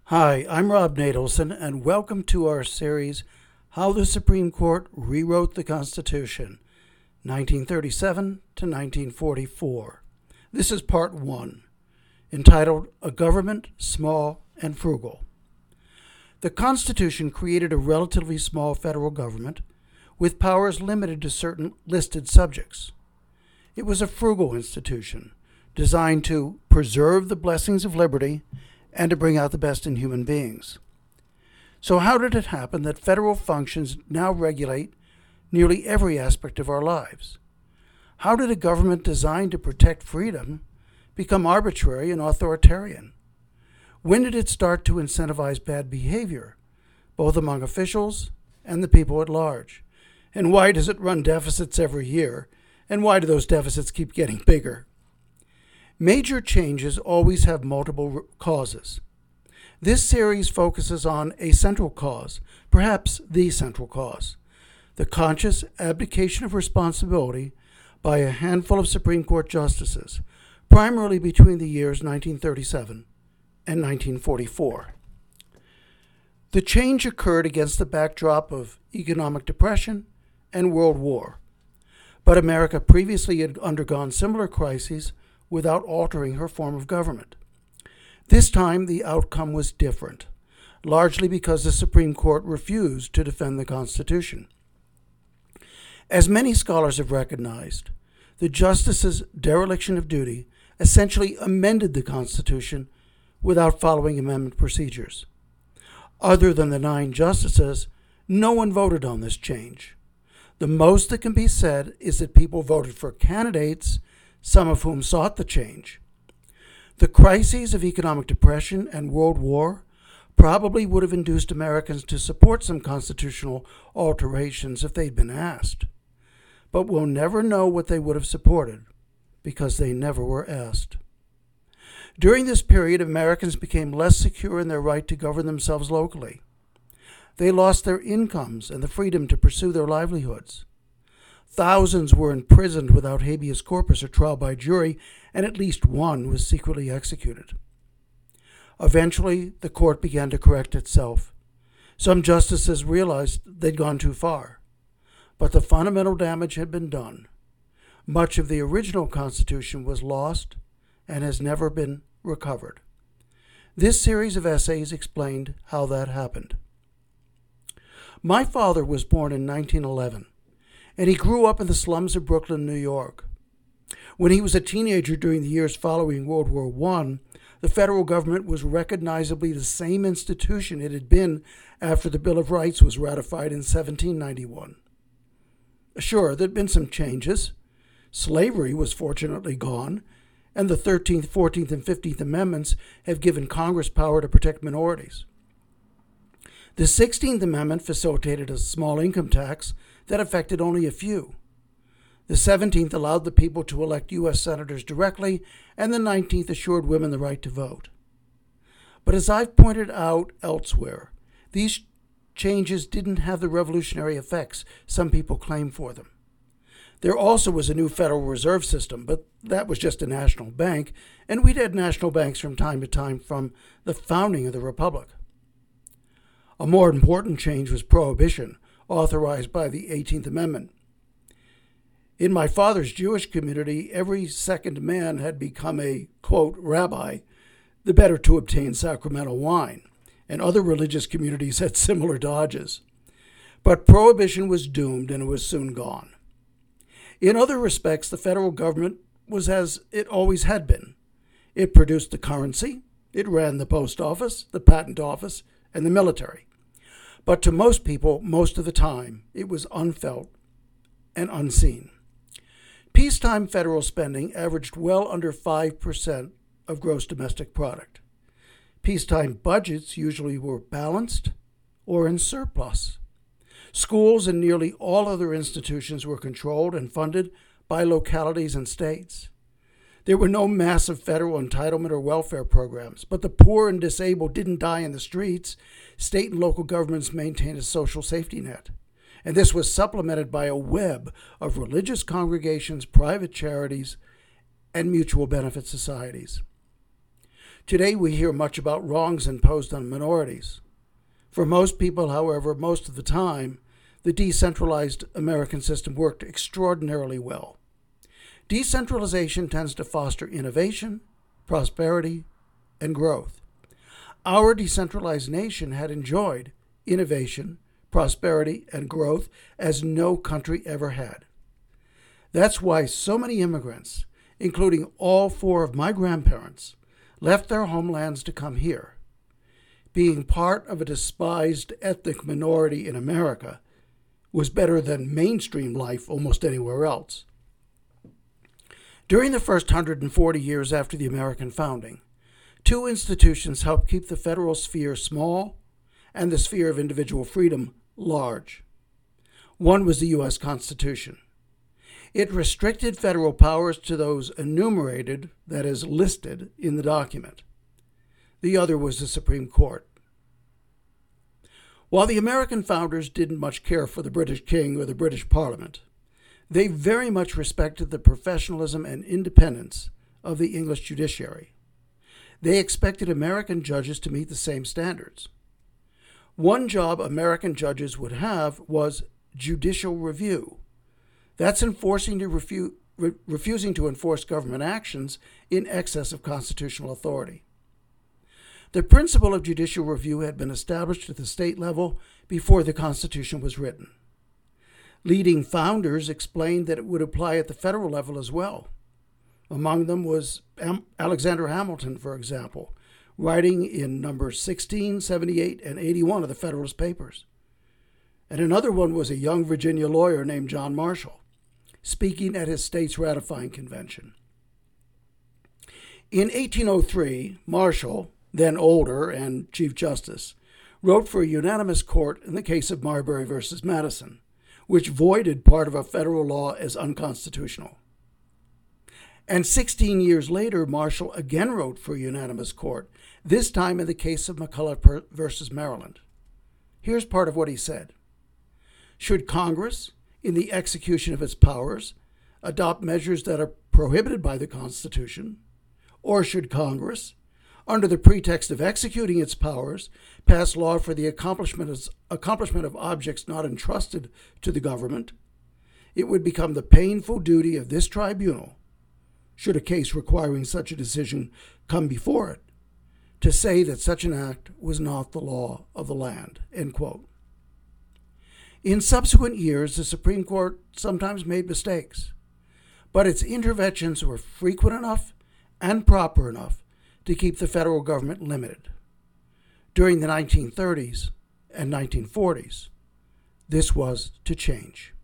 Hi, I'm Rob Nadelson, and welcome to our series, How the Supreme Court Rewrote the Constitution, 1937 to 1944. This is part 1, entitled A Government Small and Frugal. The Constitution created a relatively small federal government with powers limited to certain listed subjects. It was a frugal institution designed to preserve the blessings of liberty and to bring out the best in human beings. So how did it happen that federal functions now regulate nearly every aspect of our lives? How did a government designed to protect freedom become arbitrary and authoritarian? When did it start to incentivize bad behavior, both among officials and the people at large? And why does it run deficits every year? And why do those deficits keep getting bigger? Major changes always have multiple causes. This series focuses on a central cause, perhaps the central cause, the conscious abdication of responsibility by a handful of Supreme Court justices, primarily between the years 1937 and 1944. The change occurred against the backdrop of economic depression and World War, but America previously had undergone similar crises without altering her form of government. This time, the outcome was different, largely because the Supreme Court refused to defend the Constitution. As many scholars have recognized, the justices' dereliction of duty essentially amended the Constitution without following amendment procedures. Other than the 9 justices, no one voted on this change. The most that can be said is that people voted for candidates, some of whom sought the change. The crises of economic depression and World War probably would have induced Americans to support some constitutional alterations if they'd been asked. But we'll never know what they would have supported because they never were asked. During this period, Americans became less secure in their right to govern themselves locally. They lost their incomes and the freedom to pursue their livelihoods. Thousands were imprisoned without habeas corpus or trial by jury, and at least one was secretly executed. Eventually, the court began to correct itself. Some justices realized they'd gone too far, but the fundamental damage had been done. Much of the original Constitution was lost and has never been recovered. This series of essays explained how that happened. My father was born in 1911. And he grew up in the slums of Brooklyn, New York. When he was a teenager during the years following World War I, the federal government was recognizably the same institution it had been after the Bill of Rights was ratified in 1791. Sure, there had been some changes. Slavery was fortunately gone, and the 13th, 14th, and 15th Amendments have given Congress power to protect minorities. The 16th Amendment facilitated a small income tax that affected only a few. The 17th allowed the people to elect U.S. senators directly, and the 19th assured women the right to vote. But as I've pointed out elsewhere, these changes didn't have the revolutionary effects some people claim for them. There also was a new Federal Reserve System, but that was just a national bank, and we'd had national banks from time to time from the founding of the Republic. A more important change was prohibition, authorized by the 18th Amendment. In my father's Jewish community, every second man had become a, quote, rabbi, the better to obtain sacramental wine, and other religious communities had similar dodges. But prohibition was doomed, and it was soon gone. In other respects, the federal government was as it always had been. It produced the currency, it ran the post office, the patent office, and the military. But to most people, most of the time, it was unfelt and unseen. Peacetime federal spending averaged well under 5% of gross domestic product. Peacetime budgets usually were balanced or in surplus. Schools and nearly all other institutions were controlled and funded by localities and states. There were no massive federal entitlement or welfare programs, but the poor and disabled didn't die in the streets. State and local governments maintained a social safety net. And this was supplemented by a web of religious congregations, private charities, and mutual benefit societies. Today we hear much about wrongs imposed on minorities. For most people, however, most of the time, the decentralized American system worked extraordinarily well. Decentralization tends to foster innovation, prosperity, and growth. Our decentralized nation had enjoyed innovation, prosperity, and growth as no country ever had. That's why so many immigrants, including all four of my grandparents, left their homelands to come here. Being part of a despised ethnic minority in America was better than mainstream life almost anywhere else. During the first 140 years after the American founding, two institutions helped keep the federal sphere small and the sphere of individual freedom large. One was the U.S. Constitution. It restricted federal powers to those enumerated, that is, listed, in the document. The other was the Supreme Court. While the American founders didn't much care for the British King or the British Parliament, they very much respected the professionalism and independence of the English judiciary. They expected American judges to meet the same standards. One job American judges would have was judicial review. That's refusing to enforce government actions in excess of constitutional authority. The principle of judicial review had been established at the state level before the Constitution was written. Leading founders explained that it would apply at the federal level as well. Among them was Alexander Hamilton, for example, writing in numbers 16, 78, and 81 of the Federalist Papers. And another one was a young Virginia lawyer named John Marshall, speaking at his state's ratifying convention. In 1803, Marshall, then older and Chief Justice, wrote for a unanimous court in the case of Marbury versus Madison, which voided part of a federal law as unconstitutional. And 16 years later, Marshall again wrote for a unanimous court, this time in the case of McCulloch versus Maryland. Here's part of what he said. Should Congress, in the execution of its powers, adopt measures that are prohibited by the Constitution, or should Congress, under the pretext of executing its powers, pass law for the accomplishment of objects not entrusted to the government, it would become the painful duty of this tribunal, should a case requiring such a decision come before it, to say that such an act was not the law of the land." End quote. In subsequent years, the Supreme Court sometimes made mistakes, but its interventions were frequent enough and proper enough to keep the federal government limited. During the 1930s and 1940s, this was to change.